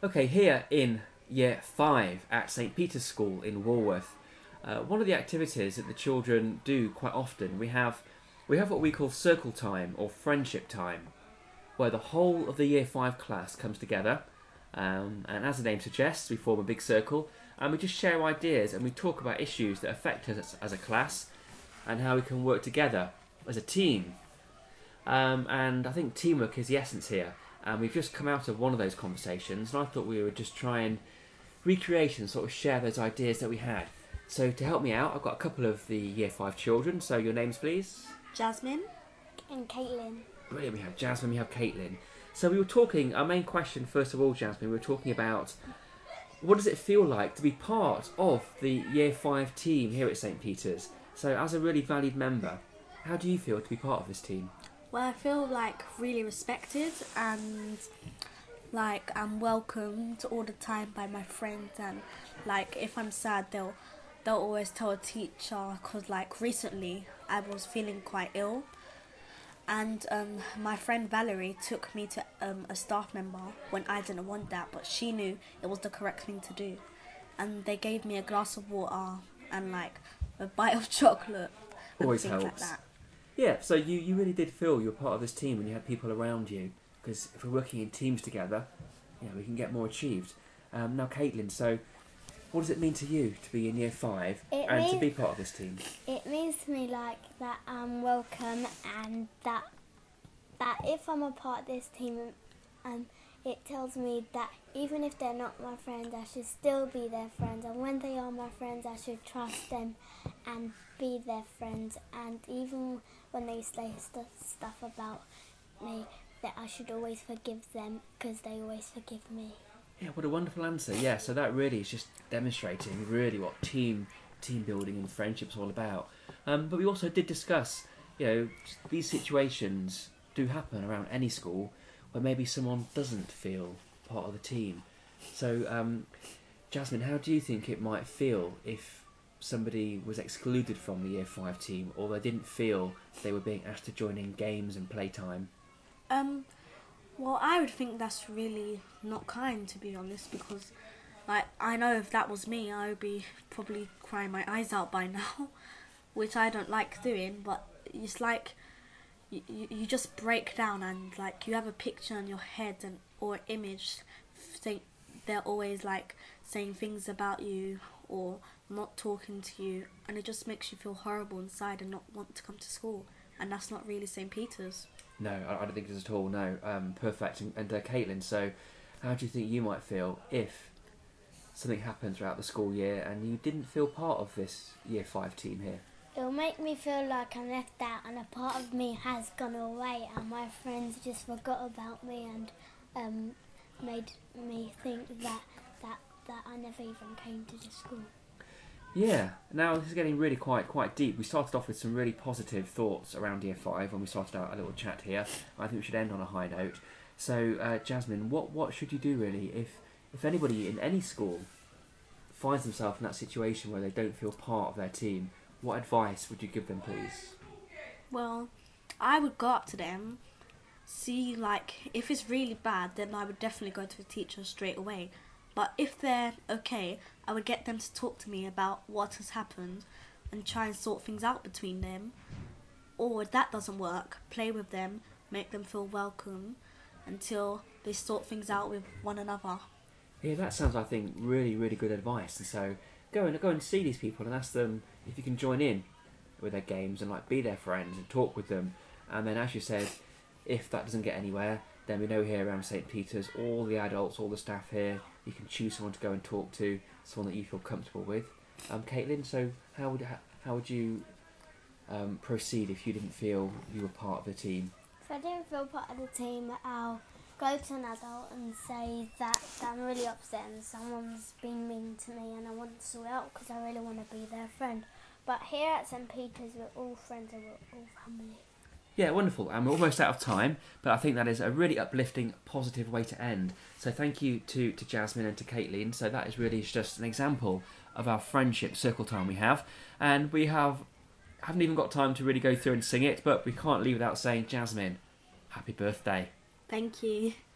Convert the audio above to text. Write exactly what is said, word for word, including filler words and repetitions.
Okay, here in year five at St Peter's School in Walworth, uh, one of the activities that the children do quite often, we have we have what we call circle time or friendship time, where the whole of the year five class comes together, um, and as the name suggests, we form a big circle and we just share ideas and we talk about issues that affect us as a class and how we can work together as a team. Um, and I think teamwork is the essence here. And we've just come out of one of those conversations, and I thought we would just try and recreate and sort of share those ideas that we had. So to help me out, I've got a couple of the year five children. So your names, please. Jasmine. And Caitlin. Brilliant. We have Jasmine. We have Caitlin. So we were talking. Our main question, first of all, Jasmine, we were talking about what does it feel like to be part of the year five team here at St Peter's. So as a really valued member, how do you feel to be part of this team? Well, I feel like really respected and like I'm welcomed all the time by my friends, and like if I'm sad they'll they'll always tell a teacher, because like recently I was feeling quite ill, and um, my friend Valerie took me to um, a staff member when I didn't want that, but she knew it was the correct thing to do, and they gave me a glass of water and like a bite of chocolate and Always things like helps. that. Yeah, so you, you really did feel you were part of this team when you had people around you, because if we're working in teams together, you know, we can get more achieved. Um, now, Caitlin, so what does it mean to you to be in year five It and to mean- be part of this team? It means to me like that I'm welcome, and that that if I'm a part of this team, um, it tells me that even if they're not my friends, I should still be their friends. And when they are my friends, I should trust them and be their friends. And even when they say st- stuff about me, that I should always forgive them because they always forgive me. Yeah, what a wonderful answer. Yeah, so that really is just demonstrating really what team team building and friendship's all about. Um, but we also did discuss, you know, these situations do happen around any school where maybe someone doesn't feel part of the team. So, um, Jasmine, how do you think it might feel if somebody was excluded from the year five team, or they didn't feel they were being asked to join in games and playtime? Um, well, I would think that's really not kind, to be honest, because, like, I know if that was me, I would be probably crying my eyes out by now, which I don't like doing, but it's like you, you, you just break down and, like, you have a picture in your head and or image, think they're always, like, saying things about you or not talking to you, and it just makes you feel horrible inside and not want to come to school, and that's not really St Peter's. No, I I don't think it is at all, no. Um, perfect. And, and uh, Caitlin, so how do you think you might feel if something happened throughout the school year and you didn't feel part of this year five team here? It'll make me feel like I'm left out, and a part of me has gone away, and my friends just forgot about me and um, made me think that, that that I never even came to the school. Yeah, now this is getting really quite quite deep. We started off with some really positive thoughts around year five when we started out a little chat here. I think we should end on a high note. So, uh, Jasmine, what, what should you do really if, if anybody in any school finds themselves in that situation where they don't feel part of their team? What advice would you give them, please? Well, I would go up to them, see, like, if it's really bad, then I would definitely go to the teacher straight away. But if they're okay, I would get them to talk to me about what has happened and try and sort things out between them. Or if that doesn't work, play with them, make them feel welcome until they sort things out with one another. Yeah, that sounds, I think, really, really good advice. And so go and go and see these people and ask them if you can join in with their games and like be their friends and talk with them. And then, as you said, if that doesn't get anywhere, then we know here around St Peter's, all the adults, all the staff here, you can choose someone to go and talk to, someone that you feel comfortable with. Um, Caitlin, so how would how would you um, proceed if you didn't feel you were part of the team? If I didn't feel part of the team, I'll go to an adult and say that, that I'm really upset and someone's been mean to me and I want to sort it out because I really want to be their friend. But here at St Peter's, we're all friends and we're all family. Yeah, wonderful. And we're almost out of time, but I think that is a really uplifting, positive way to end. So thank you to, to Jasmine and to Caitlin. So that is really just an example of our friendship circle time we have. And we have, haven't even got time to really go through and sing it, but we can't leave without saying, Jasmine, happy birthday. Thank you.